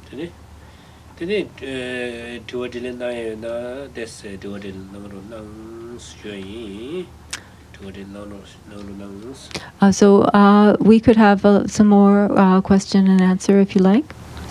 Today, Tuadil na this Tuadil number So we could have some more question and answer if you like.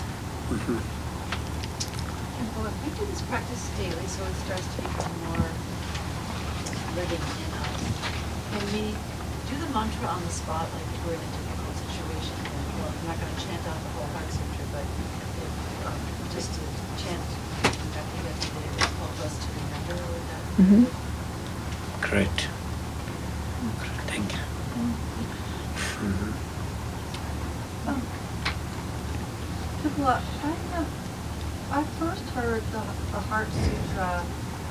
Well, we do this practice daily, so it starts to become more living in us. Can we do the mantra on the spot, like if we're in a difficult situation? Well, I'm not going to chant out the whole Heart Sutra, but just to chant, I think that's what it will help us to remember that. Great. Thank you. I first heard the Heart Sutra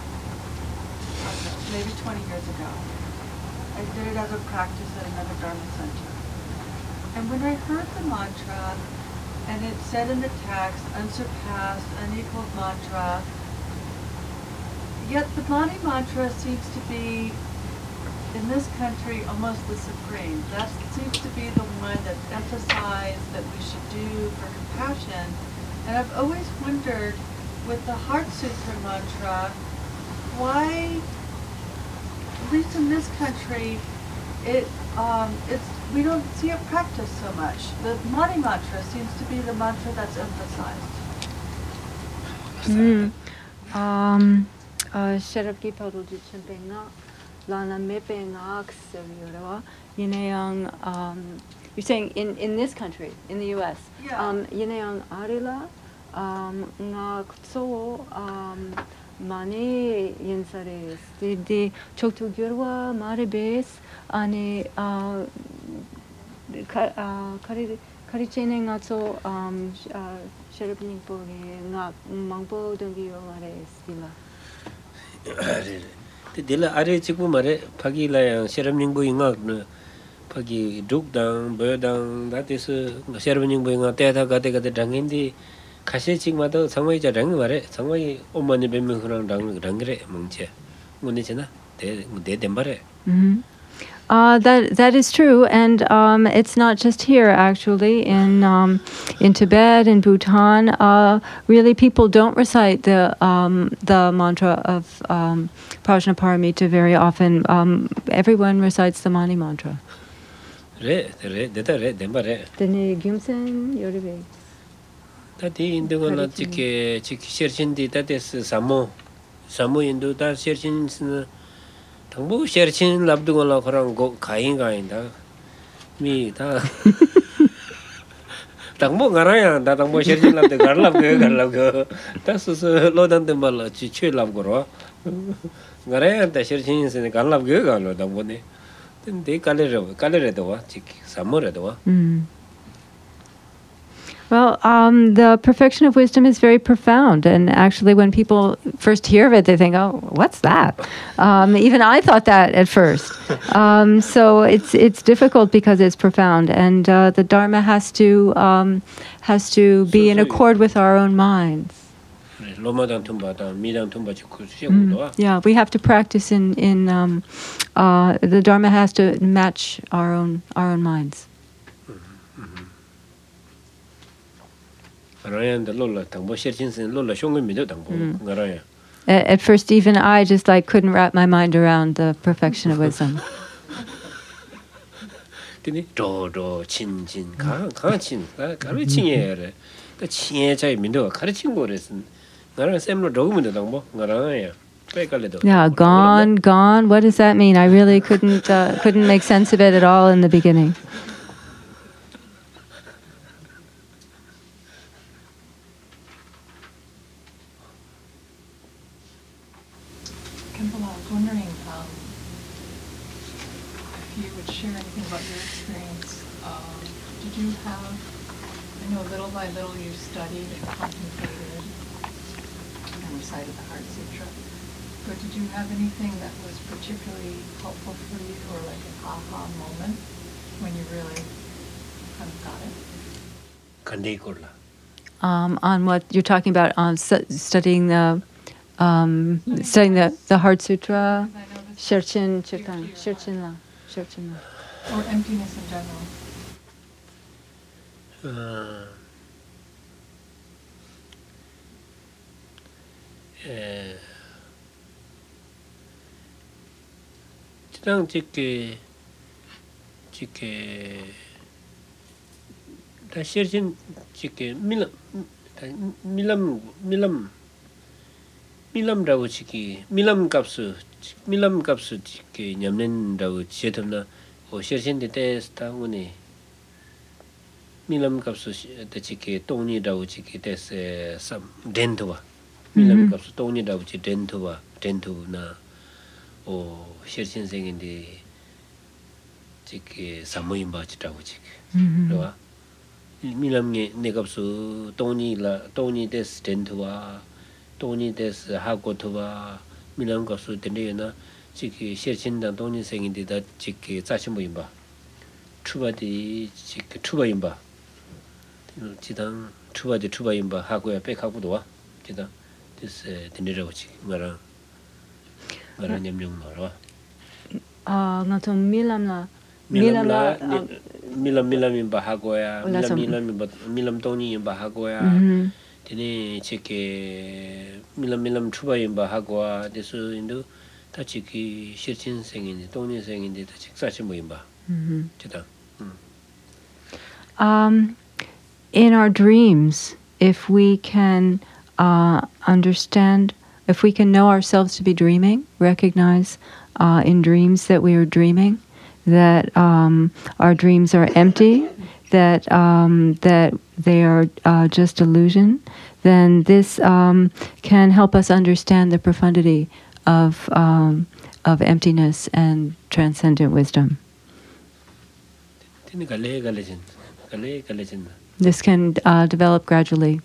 maybe 20 years ago. I did it as a practice at another Dharma center. And when I heard the mantra, and it said in the text, unsurpassed, unequaled mantra, yet the Mani mantra seems to be, in this country, almost the supreme. That seems to be the one that's emphasized that we should do for compassion. And I've always wondered, with the Heart Sutra mantra, why, at least in this country, we don't see it practiced so much. The Mani mantra seems to be the mantra that's emphasized. You're saying in this country, in the U.S. Yeah. Mani yinsares di choktu gyurwa maribes ani kari chene nga so sherabning po nga mangpo dongi mares dila Dila are chiku mare pagi la sherabning bo inga pagi dukdang boyadang that is sherabning bo inga te ga dangindi 가시 지금마다 상황이 장 말에 상황이 엄마니 뱀명이랑 랑그래 멍체 문제잖아 대 말에 That is true, and it's not just here. Actually, in Tibet, in Bhutan, really people don't recite the mantra of Prajnaparamita very often. Everyone recites the Mani mantra. 래 말에 Dene gyumsen yorebe. 다디 인도가 지게 셔신디 다데스 사모 인도 다 셔신스 당보 셔신 랍두고라 그런 거 가인가인다 미다 당보 가라야 다 당보 셔신 랍데 갈랍고 다스스 로단데 말라 지취 랍고로 가라야 다 셔신스 갈랍고 갈로 당보네 근데 갈레레도 와 지기 사모레도 와 Well, the perfection of wisdom is very profound, and actually, when people first hear of it, they think, "Oh, what's that?" Even I thought that at first. So it's difficult because it's profound, and the Dharma has to be in accord with our own minds. Yeah, we have to practice in the Dharma has to match our own minds. At first, even I just couldn't wrap my mind around the perfection of wisdom. Yeah, gone. What does that mean? I really couldn't make sense of it at all in the beginning. I was wondering if you would share anything about your experience. Did you have, I know little by little you studied and contemplated and recited the Heart Sutra, but did you have anything that was particularly helpful for you, or like an aha moment when you really kind of got it? On what you're talking about, on studying the Heart Sutra, Sherchen La. Or emptiness in general. 지당 지게 다 시르진 지게 밀람라고 지기 밀람 값수 지게 냠는다고 지에덤나 시르진데 테스타 오니 밀람 값수 지게 동니라고 지게 테스 삼 덴토와 밀람 값수 동니라고 지 덴토나 시르진 생인데 지게 사모임바 지라고 지게 그러와 밀람게 내갑수 동니 데스 덴토와 동니 데스 하고토와 밀람 값수 덴데나 지게 시르진당 동니 생인데다 지게 자신모임바 추바디 지게 추바임바 지당 추바임바 하고야 백하고도와 지당 데스 덴데라고 지게 말아 냠냠 말아 nga 좀 밀람라 밀람임바 하고야 밀람 동니임바 하고야 되네 지게 밀람 추바임바 하고야 데스 인도 다 지기 실친 생인데 동니 생인데 다 직사시 모임바 지당 in our dreams, if we can understand, if we can know ourselves to be dreaming, recognize in dreams that we are dreaming, that our dreams are empty, that they are just illusion, then this can help us understand the profundity of emptiness and transcendent wisdom. 되네 갈래진 This can develop gradually.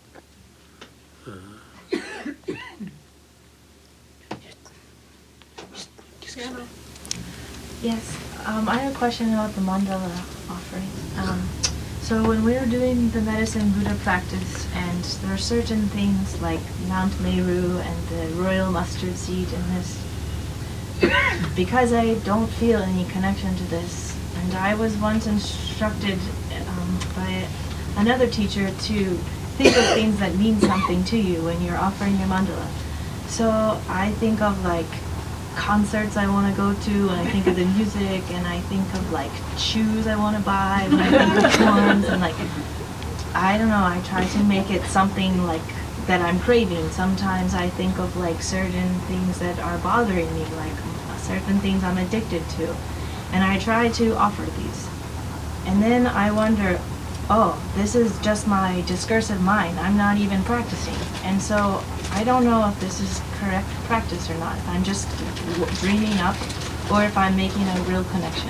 Yes, I have a question about the mandala offering. So when we are doing the medicine Buddha practice, and there are certain things like Mount Meru and the royal mustard seed in this, because I don't feel any connection to this, and I was once instructed by another teacher to think of things that mean something to you when you're offering your mandala. So I think of like concerts I want to go to, and I think of the music, and I think of like shoes I want to buy, and I think of ones, and like I don't know, I try to make it something like that I'm craving. Sometimes I think of like certain things that are bothering me, like certain things I'm addicted to, and I try to offer these. And then I wonder, oh, this is just my discursive mind. I'm not even practicing. And so I don't know if this is correct practice or not. If I'm just dreaming up, or if I'm making a real connection.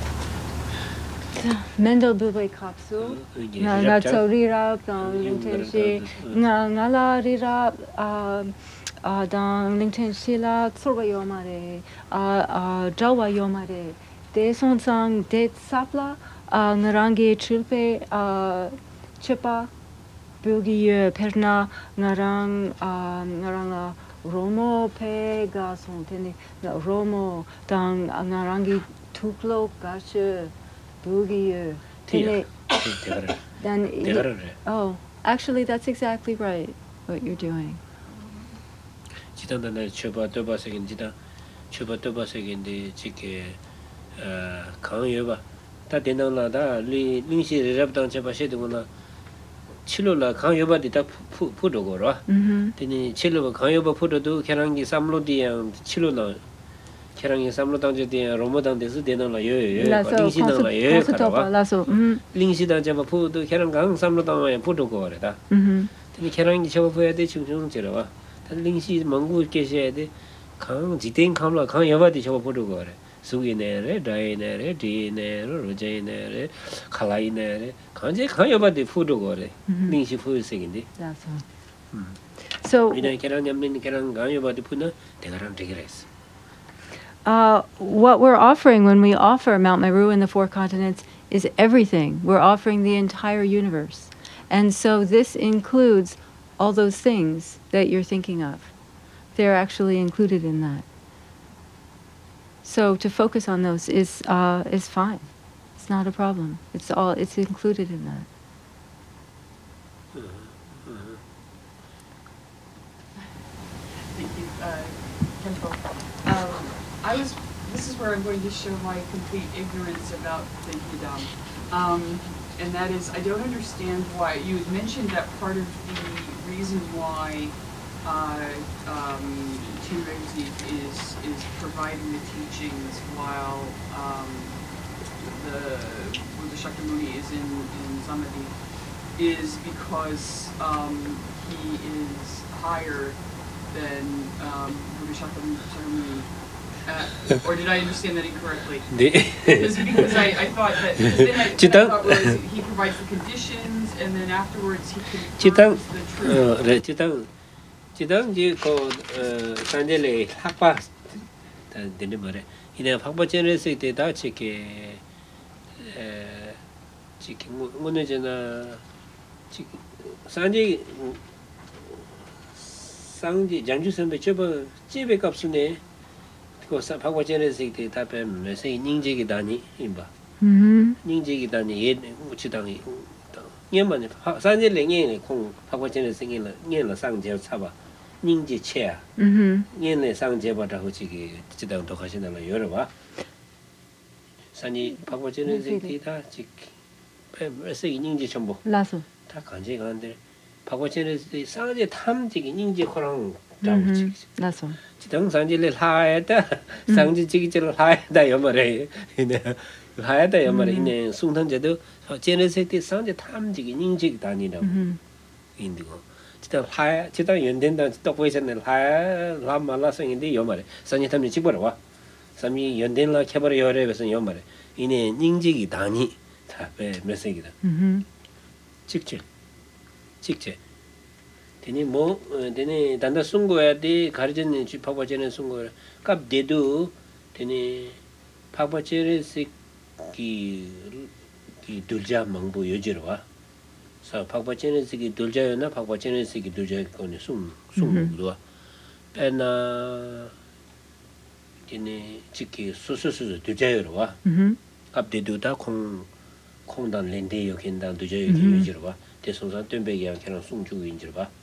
Mendel Bubay Kapsu, nga tso rirab, dang lingten shi, nga la rirab, dang lingten shi la tsorwa yomare, jawa yomare, de son sang de sapla, nga rangi chulpe, chipa, bugi perna, nga rang romo pe ga son tene, romo, dang nga rangi tuklo gashe, Boogie, then oh, actually, that's exactly right. What you're doing. 지단단에 쳐봐 세긴지다 쳐봐 세긴데 지게 강여봐 다 된다나다 링시 잡당 쳐봐 셔도구나 칠로라 강여봐디 다 푸도거라 되니 칠로가 강여봐 푸도도 계란기 삼로디양 칠로나 계란이 삼로당제데 로모당데스 되는라 예예 링시당라 예 가라 링시당 잡아 푸도 계란강 삼로당에 푸도고 그래다 근데 계란이 잡아 보야 돼 중중 지러와 링시 망고 계셔야 돼강 지땡 강라 강 여바디 잡아 푸도고 그래 수기네레 다이네레 디네레 로제네레 칼라이네레 강제 강 여바디 푸도고 그래 링시 푸스인데 That's all. So 이네 계란 냠는 계란 강 여바디 푸나 대가랑 되게랬어 what we're offering when we offer Mount Meru and the Four Continents is everything. We're offering the entire universe. And so this includes all those things that you're thinking of. They're actually included in that. So to focus on those is fine. It's not a problem. It's included in that. info. This is where I'm going to show my complete ignorance about the Hidam. And that is, I don't understand why, you had mentioned that part of the reason why Chenrezig is providing the teachings while the Buddha Shakyamuni is in Samadhi is because he is higher than Buddha Shakyamuni. Or did I understand that incorrectly? Because I thought that, because then what I thought was he provides the conditions and then afterwards he confirms the truth. 지당 이제 그 산젤레 학파 되는 말에 이내 학파 전에서 때다 지게 지게 뭐는잖아 지 산지 상지 장주 선배 저번 집에 값으네 그 학파 전에서 때다 뱀 세 닝지기 다니 임바 닝지기 다니 예 지당이 예만 산젤레 녜네 콩 학파 전에서 생긴 녜는 상제 차바 닝지 체야. 얘네 상제바다 호치기 지당도 하시는 거 여러 봐. 산이 바꿔지는 데이터 직 그래서 닝지 전부 라소. 다 간제가 안데 바꿔지는 상제 탐지기 닝지 코랑 잡지. 라소. 지당 상제를 하야다. 상제 지기를 하야다 여말에. 이네 하야다 여말에 이네 숭탄제도 제네세 때 상제 탐지기 닝지 다니라고. 인디고 지단 연된다 또 보이잖아요. 라말라성인데 요말에 산이탐이 찍버려 와. 삼이 연된라 캐버려 요래서 요말에 이네 닝지기 다니 다배 메시지다. 직제 되니 뭐 되니 단다 숨고야 돼 가르치는 집 파버전에 숨고 값대도 되니 파버전에서 기 둘자 망보 여지로 와. 사 박바체네스기 둘자요나 박바체네스기 둘자요 거네 숨도와 빼나 이네 지키 수수수 둘자요로 와 갑대도다 콩단 렌데 여긴단 둘자요 유지로 와 대송산 뚠배기야 걔랑 숨주고 인지로 봐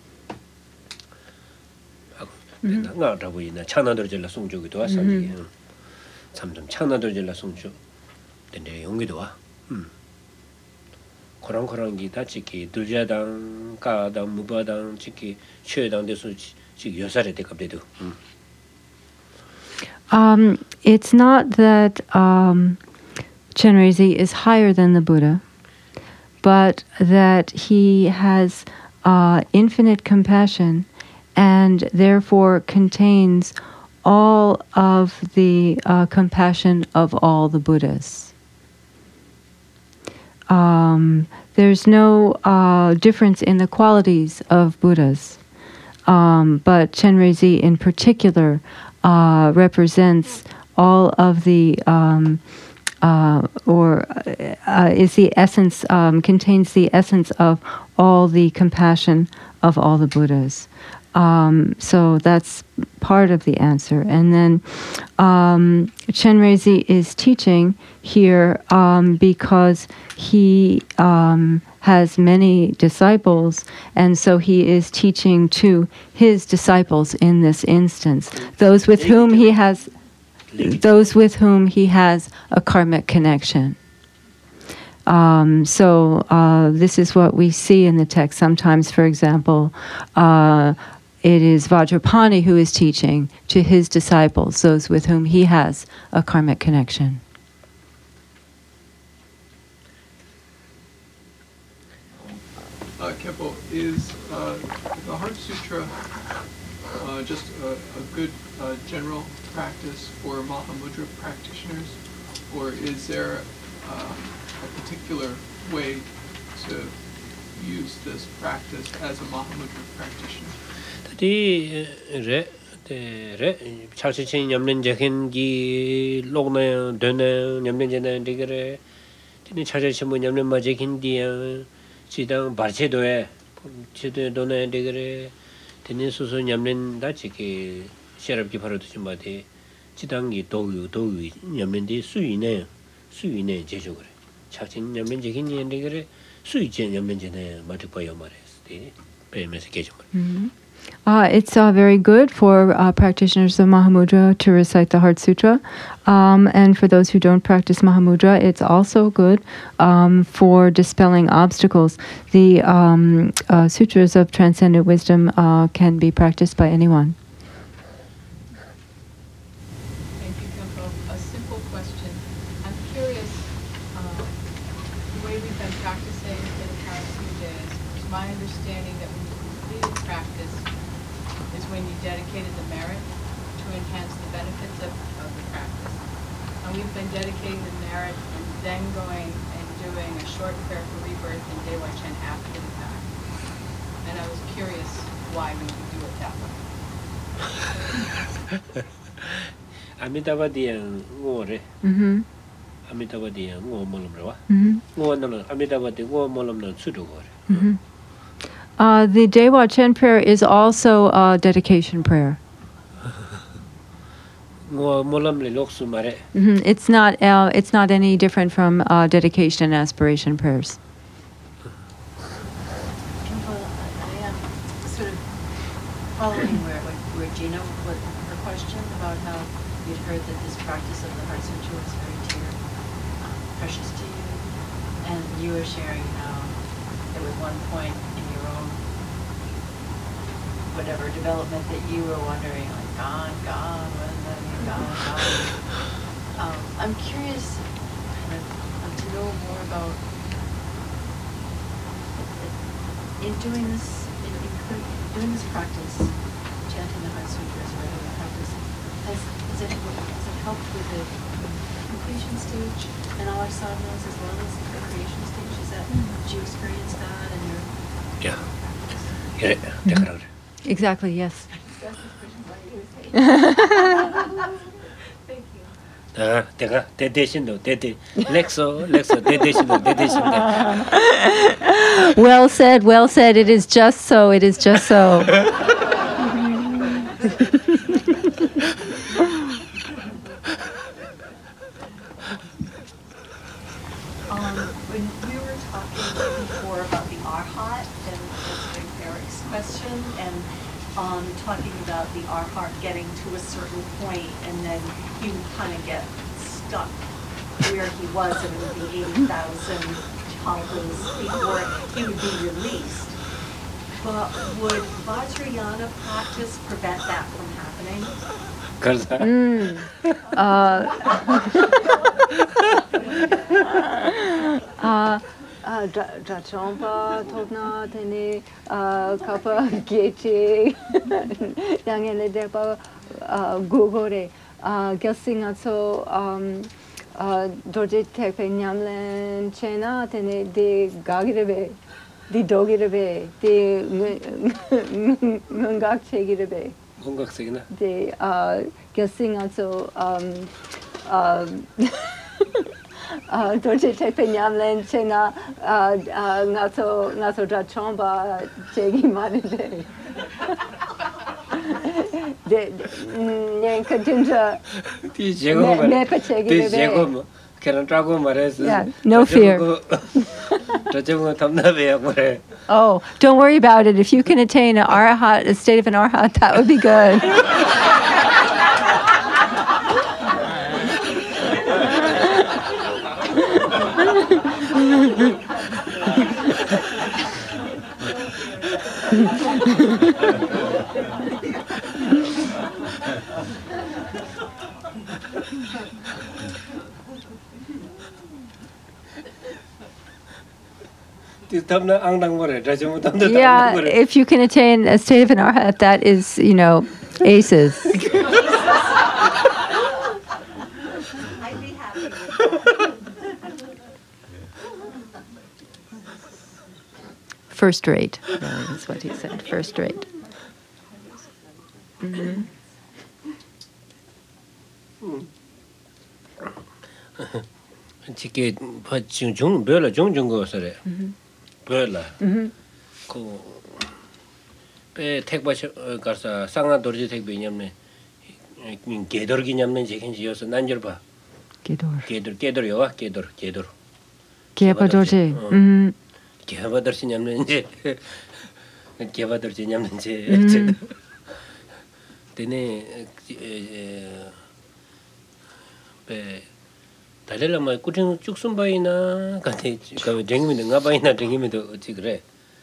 내가 보이나 차나들 절라 숨주기도 와 산지 참좀 차나들 절라 숨주 근데 용기도 와 코랑코랑기 다치기 둘자당 가당 무바당 지기 최당 대수 지 여살에 대갑대도 It's not that Chenrezig is higher than the Buddha, but that he has infinite compassion and therefore contains all of the compassion of all the Buddhas. There's no difference in the qualities of Buddhas, but Chenrezig in particular represents all of the, is the essence, contains the essence of all the compassion of all the Buddhas. So that's part of the answer. And then Chenrezig is teaching here because he has many disciples, and so he is teaching to his disciples in this instance, those with whom he has a karmic connection. So this is what we see in the text. Sometimes, for example, it is Vajrapani who is teaching to his disciples, those with whom he has a karmic connection. Kempo, is the Heart Sutra just a good general practice for Mahamudra practitioners, or is there a particular way to use this practice as a Mahamudra practitioner? 차시친 냠렌자힌기 lokna döne 냠렌제나 되게 되는 차시친 뭐 냠렌 마제힌디야 지당 바체도에 지도에 되게 되는 수수 냠렌 다치게 셔럽기 바로도 좀 봐대 지당이 도유 냠렌디 수위네 제조 그래 차신 냠렌제힌이 되게 수위제 냠렌제네 맞을 거야 말했지 배면서 계정. It's very good for practitioners of Mahamudra to recite the Heart Sutra. And for those who don't practice Mahamudra, it's also good for dispelling obstacles. The sutras of transcendent wisdom can be practiced by anyone. Thank you, Kempo. A simple question. I'm curious, the way we've been practicing in the past few days, it's my understanding that when you completed practice is when you dedicated the merit to enhance the benefits of the practice. And we've been dedicating the merit and then going and doing a short prayer for rebirth in Dewa Chen after the fact. And I was curious why we would do it that way. 아미타바디양 ngore. 아미타바디양 ngo molomrewa. Ngo no 아미타바디 ngo molomno sudo gore. The Dewa Chen prayer is also a dedication prayer. ngo molomle loksu mare. It's not any different from dedication and aspiration prayers. Kempo, I am sort of following where Gina with her question about how you'd heard that this practice of the Heart Sutra was very dear, precious to you, and you were sharing how there was one point in your own whatever development that you were wondering, like, God, what does that mean, God. I'm curious kind of to know more about in doing this practice, chanting the Heart Sutra as a regular practice, has it helped with the completion stage and all our sadhanas as well as the creation stage? Did you experience that in your Yeah. Exactly, yes. Thank you. 내가 대대신도 렉소 대대신도 대대신도. Well said. It is just so. When we were talking before about the Arhat and answering Eric's question and talking about the Arhat getting to a certain point and then he would kind of get stuck where he was and it would be 80,000 kalpas before he would be released. But would Vajrayana practice prevent that from happening? 그래서 Drachompa Topna Tene Kappa Gechi Yangele Depa Gugore Gelsing so Dorje Tepe Nyamlen Chena Tene de Gagirebe di Dogirebe de Ngak Chegirebe 공각색이나 de Gelsing so Dorje Tepe Nyamlen Chena Nato Drachomba Chegi Manide de Nyankadinja 제고 걔는 짜고 말해서 Yeah, no fear. 저쪽은 덤나베야 그래. Oh, don't worry about it. If you can attain an arahat, a state of an arahat, that would be good. 덤나 앙당거래. 저쪽은 덤나 Yeah, 앙당거래. if you can attain a state of an arahat, that is, aces. I'd be happy with that. First rate, really, is what he said. First rate. Mm-hmm. 지게 중 별로 중중 거서래. 별로. 그배 택바셔 가서 상하 도르지 택배 냠네. 개돌기 냠는 제겐지여서 난줄 봐. 개돌요와 개돌. Gepa Dorje. 개바더시 냠는 이제 개바들 냠는 제 되네 배 달래라마 꾸ting 쭉순바이나 같이 그 쟁이면 나바이나 쟁이면도 어찌 그래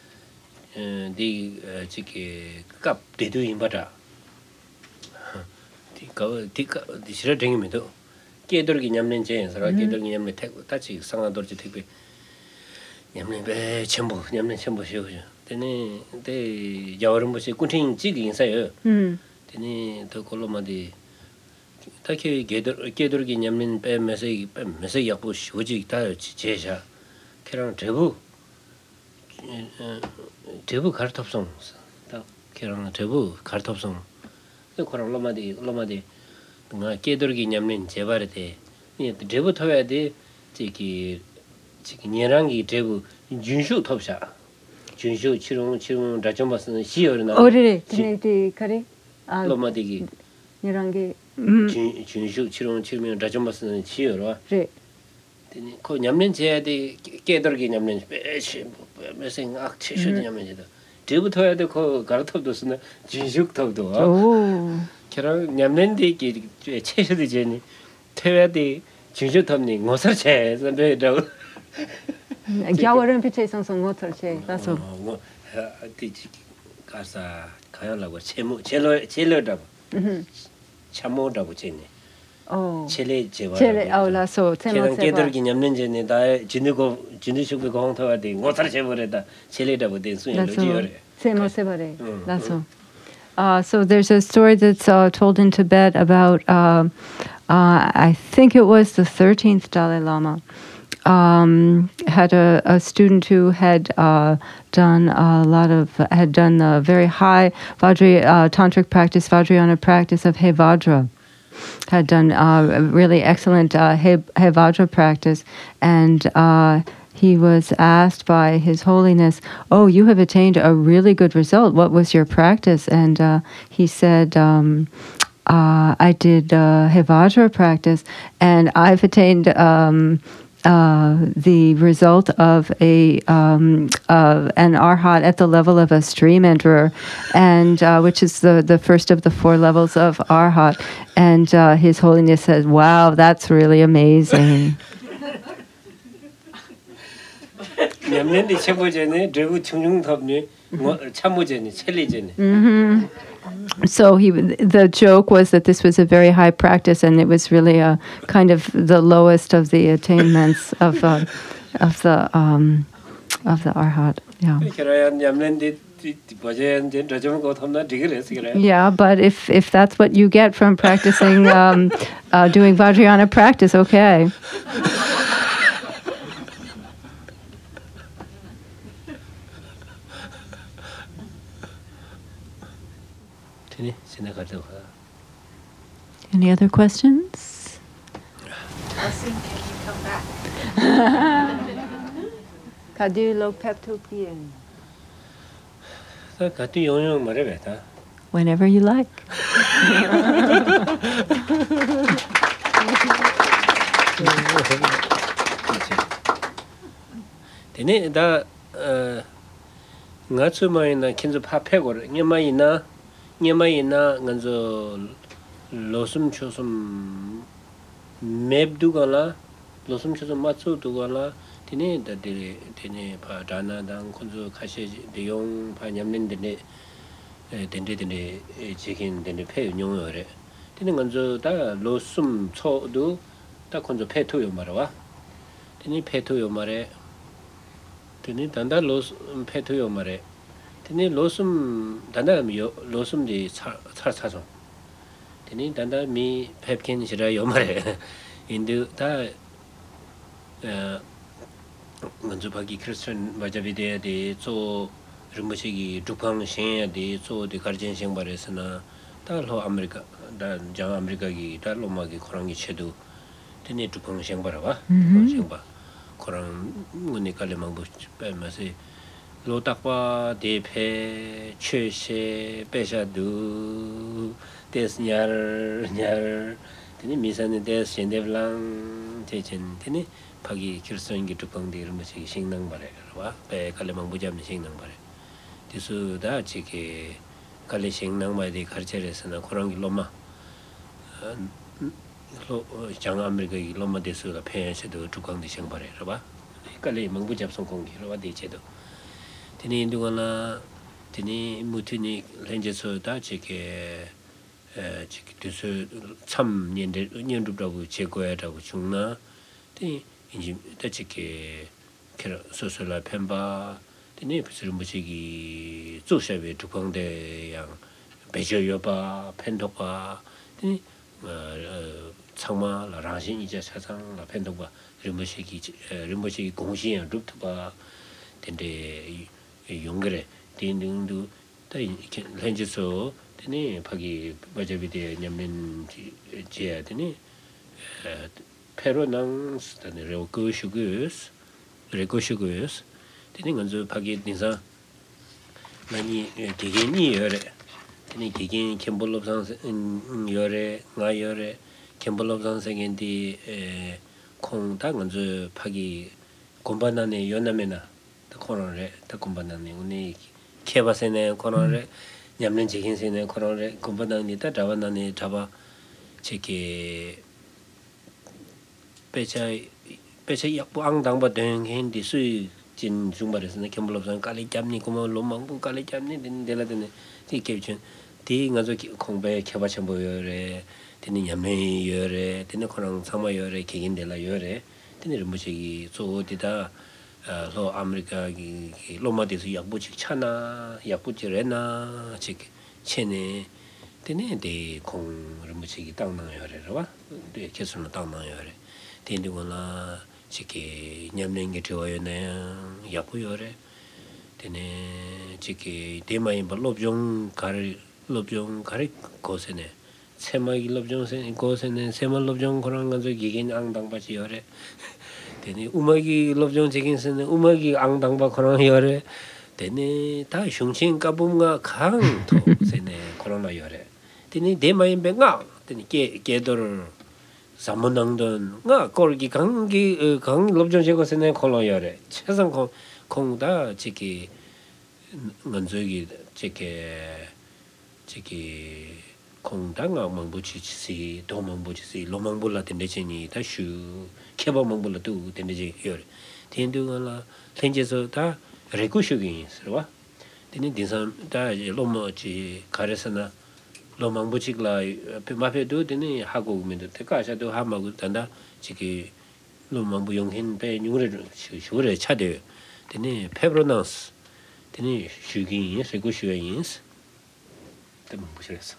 디 지게 값 대도 임바다 디가 싫어 쟁이면도 깨들기 냠는 제에서 깨들기 냠는 택 다치 상하도지 택배 냠는 배 전부 냠는 전부 쉬우죠 되네 데 여름 뭐지 꾸팅 지기 인사요 되네 더 걸로마디 딱히 깨들기 냠는 빼면서 약부 쉬우지 다 제샤 그런 대부 가르탑성 딱 그런 대부 가르탑성 그 그런 로마디 나 깨들기 냠는 제발에 이 대부 터야 돼 지기 니랑이 대부 준수 톱샤 준수 치롱 다점바스는 시어나 어디래 디네디 카리 아 로마디기 니랑게 준수 치롱 다점바스는 시어로 네 되니 그 냠는 제야돼 깨들기 냠는 빼시 몇생 악치슈도 냠는지도 대부터 해야 돼그 가르탑도 쓰는 진숙탑도 오 그런 냠는데 이게 채셔도 제니 태야돼 진숙탑니 뭐서체 선배라고 겨울은 빛에 있어서 못 털지 나서 뭐 뒤지 가사 가야라고 제로라고 참모라고 제니 첼레 제바 첼레 아울라소 걔는 깨들기 냠는 전에 다 진득식을 공통화 돼 뭐서 제버려다 첼레라고 된 수행 로지요래 세모세바레 나서 so there's a story that's told in Tibet about I think it was the 13th Dalai Lama had a student who had done a very high tantric practice, Vajrayana practice of Hevajra, had done a really excellent Hevajra practice, and he was asked by His Holiness, "Oh, you have attained a really good result. What was your practice?" And he said, "I did Hevajra practice, and I've attained." The result of an arhat at the level of a stream enterer, and which is the first of the 4 levels of arhat. And His Holiness says, "Wow, that's really amazing." So the joke was that this was a very high practice, and it was really a kind of the lowest of the attainments of the arhat. Yeah. Yeah, but if that's what you get from practicing doing Vajrayana practice, okay. Any other questions? Blessing, can you come back? Kadu lo peptopien. Whenever you like. 되네 다 ngatsumai나 kinzu 파페고 녀마이나 nganzo losum chosum mebdugala losum chosum matsudugala tine da tine pa dana dang kunzu kashi deyong pa nyamnende dende jikin dende pe nyongore tine nganzo da losum chodu da kunzu pe toyo marwa tine pe toyo mare tine danda losum pe toyo mare tini losum danda mi losum di 차서 tini danda mi pepkin shira yomare indu da 먼저 바기 크리스천 마자비데야 저 rumbushigi dukang shen de so de garden shen baresna 달로 아메리카 장 아메리카기 달로 마기 코랑이 체도 tene dukang shen barawa shen ba 코랑 문이 갈래만 보 빼면서 로딱바 대패 최세 빼샤두 데스냐르 tene 미산의 데스 젠데블랑 제젠 tene 파기 결선기 두방데 이런 것이 신능 바래와 배 갈래만 보자면 신능 바래 디수다 지게 갈리싱 낭마디 가르쳐서나 그런 게 로마 장 아메리카 로마 디수가 팬에서도 두강도 생발해 봐 갈리 망부 잡송 공기로 와 대체도 디니 인도가나 디니 무티니 렌제서다 지게 지게 디수 참 년도라고 제거하라고 중나 디 이제 대치게 소설라 펜바 디니 무슨 무식이 조사에 두강대 양 배저여바 펜도바 디니 창마 라신 이제 사상 펜도바 림무식이 공신이 루트바 근데 용거래 딘등도 다 렌즈서 디니 파기 버저비데 냠는 지야 디니 페로낭스 다니 레고슈구스 디니 건조 파기 닌사 많이 개개니 여래 디니 개개니 캠볼롭상 여래 나 여래 캠볼롭상 생인디 콩다 건조 파기 곰바나네 연나메나 코로레 다 곰바나네 우니 케바세네 코로레 냠는 제긴세네 코로레 곰바나니다 잡아나네 잡아 제게 배차 약부 앙당바 댕힌디 수이 진 중발에서는 캠블럽상 깔리 잡니 고모 로망부 깔리 잡니 딘델라드네 티케비춘 디 가서 공배 케바천 보여래 되는 야매 여래 되는 코랑 상마 여래 개긴델라 여래 되는 무식이 소디다 로 아메리카 로마디스 약부직 차나 약부지레나 즉 체네 되네 데 공을 무식이 땅나여래라 봐 계속은 땅나여래 된디고나 지게 냠는 게 좋아요네 약부여래 되네 지게 대마인 법종 가를 고세네 세마기 법종세 고세네 세말 법종 그런 거 저기 앙당바지 여래 되네 우마기 법종 제긴세네 우마기 앙당바 그런 여래 되네 다 흉신 까봄가 강토 세네 코로나 여래 되네 대마인 뱅가 되네 깨도를 사문당던 가 거기 강기 강 법종 제거세네 콜로여래 최선 공다 지기 먼저기 지게 공당아 망부치시 도망부치시 로망불라 된대지니 다슈 케바망불라도 된대지 여래 텐두가라 렌제서 다 레고슈기 있어와 되는 디산 다 로모지 가르스나 로망부치글라 마페도 되니 하고 오면도 대가셔도 하마고 단다 지기 로망부 용힌 배 뉴를 쇼를 차대 되니 페브로나스 되니 슈기 레고슈기 때문 보시랬어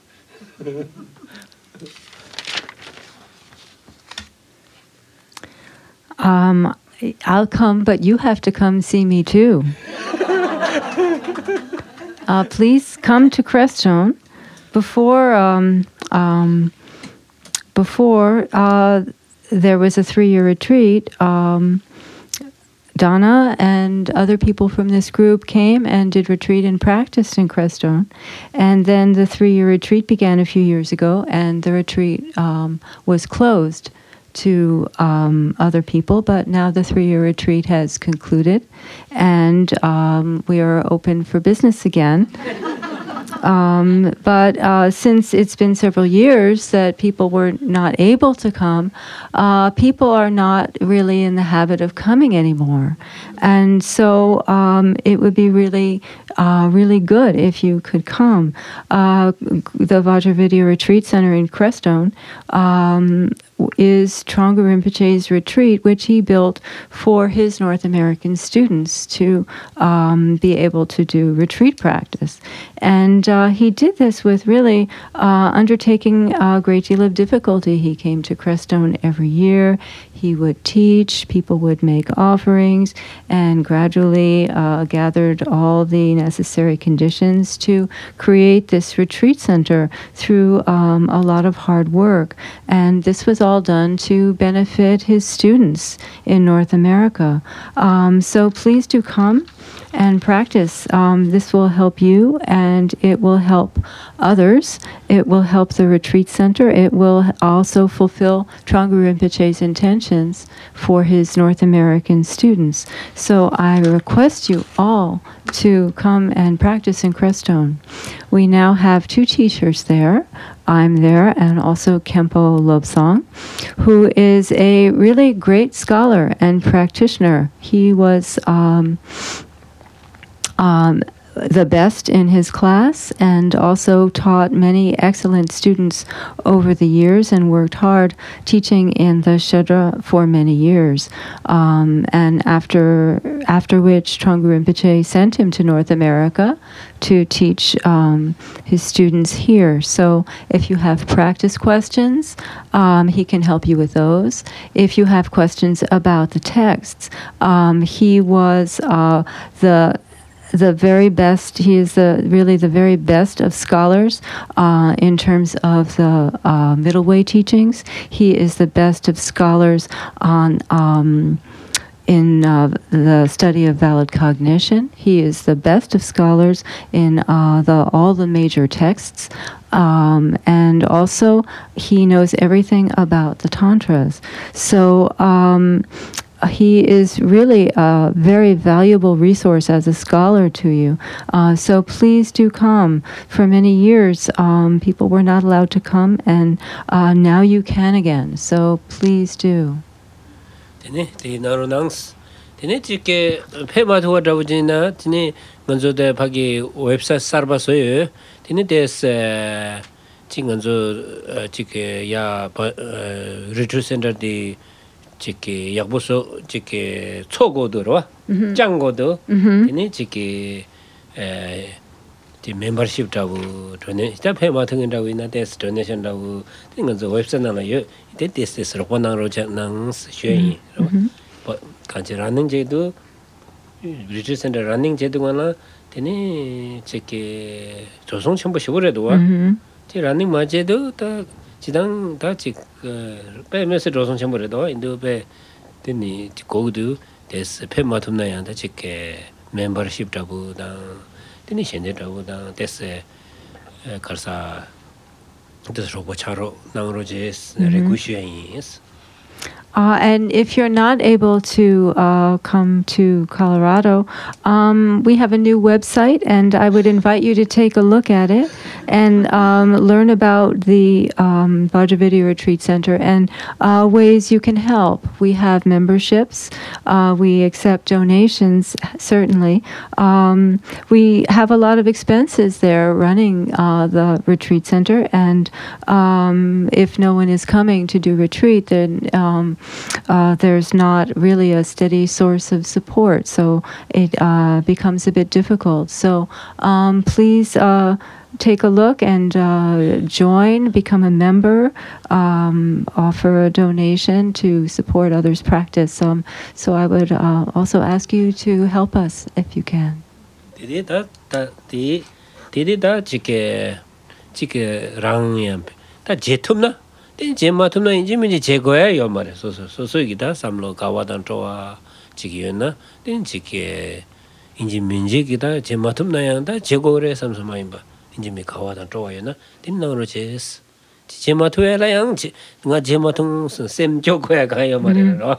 I'll come, but you have to come see me too. Please come to Crestone before there was a 3-year retreat. Donna and other people from this group came and did retreat and practiced in Crestone. And then the 3-year retreat began a few years ago, and the retreat was closed to other people. But now the 3-year retreat has concluded, and we are open for business again. But since it's been several years that people were not able to come, people are not really in the habit of coming anymore. And so it would be really good if you could come. The Vajravidya Retreat Center in Crestone is Trungpa Rinpoche's retreat, which he built for his North American students to be able to do retreat practice. And he did this with really undertaking a great deal of difficulty. He came to Crestone every year. He would teach, people would make offerings, and gradually gathered all the necessary conditions to create this retreat center through a lot of hard work. And this was all done to benefit his students in North America. So please do come and practice. This will help you, and it will help others. It will help the retreat center. It will also fulfill Trungpa Rinpoche's intentions for his North American students. So I request you all to come and practice in Crestone. We now have 2 teachers there. I'm there, and also Khenpo Lobsang, who is a really great scholar and practitioner. He was the best in his class, and also taught many excellent students over the years, and worked hard teaching in the Shedra for many years. And after which Trungpa Rinpoche sent him to North America to teach his students here. So if you have practice questions, he can help you with those. If you have questions about the texts, he was the very best. He is really the very best of scholars in terms of the middle way teachings. He is the best of scholars on in the study of valid cognition. He is the best of scholars in all the major texts. And also, he knows everything about the tantras. So he is really a very valuable resource as a scholar to you. So please do come. For many years, people were not allowed to come, and now you can again. So please do. Tene te naro nangs. Tene chike pema thwa dawjina tene nganzo de phagi website sarba soye. Tene des chinganzo chike ya retreat center di chike yakboso chike chogodo 장고도 tene chike the membership tabu donate sta phema thangenda wina des donation tabu tinganzo website na yo ite des rokonang roja nang shwe but kanji running jedu retreat center running jedu gana tene cheke 조성 첨부 시골에도 와 제 running 마제도 다 지당 다 직 빼면서 조성 첨부래도 인도배 되니 고도 des phema thumna ya da cheke membership tabu da tini shende tabu da des karsa des robo charo nangro jes rekushiens. And if you're not able to come to Colorado, we have a new website, and I would invite you to take a look at it and learn about the Vajravidya Retreat Center and ways you can help. We have memberships. We accept donations, certainly. We have a lot of expenses there running the retreat center, and if no one is coming to do retreat, then there's not really a steady source of support, so it becomes a bit difficult. So please take a look and join, become a member, offer a donation to support others' practice. So I would also ask you to help us if you can. 된 제마토나 인지민지 제거야 요 말에 소소이기다 삼로 가와단 좋아 지기였나 된 지게 인지민지기다 제마토나야다 제거래 삼삼마인바 인지미 가와단 좋아요나 된 나로 제스 제마토야라 양 누가 제마통 셈 조거야 가요 말이라.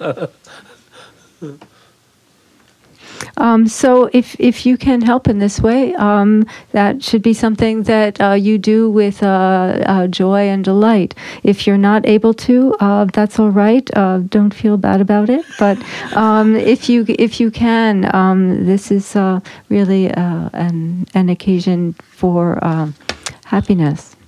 So if you can help in this way, that should be something that you do with joy and delight. If you're not able to, that's all right. Don't feel bad about it. But if you can, this is really an occasion for happiness.